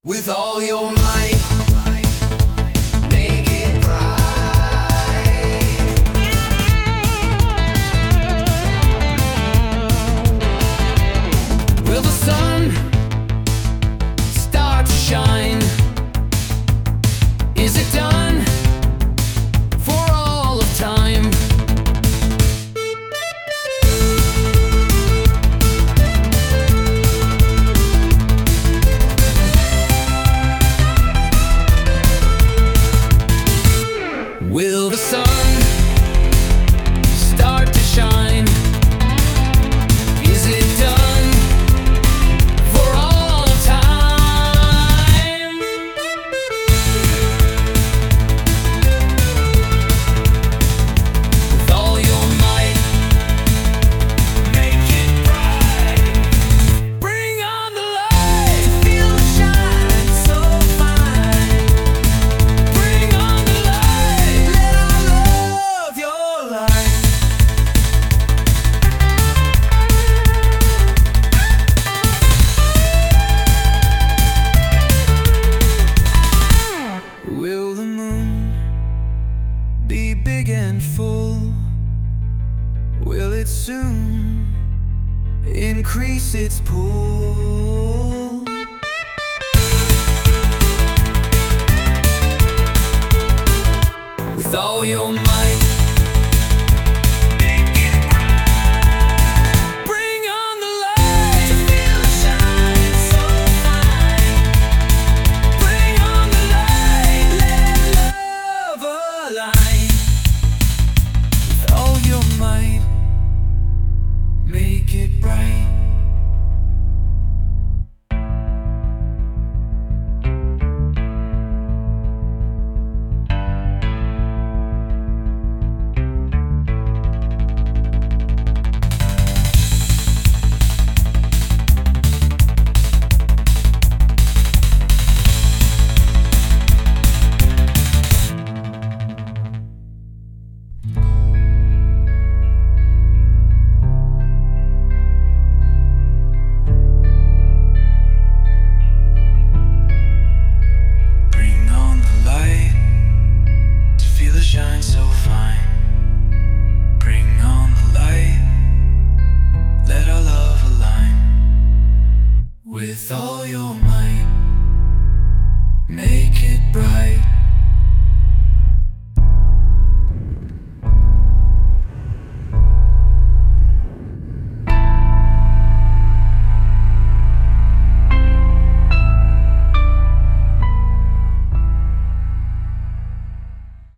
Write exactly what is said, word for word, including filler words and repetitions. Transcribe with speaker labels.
Speaker 1: With all your might, make it bright. Will the sun start to shine? Is it done for all of time? Will the sun start to shine? Is it done for all time? With all your might, make it bright. Bring on the light to feel the shine so fine. Bring on the light. Love your life. Will the moon be big and full? Will it soon increase its pull? With all your might,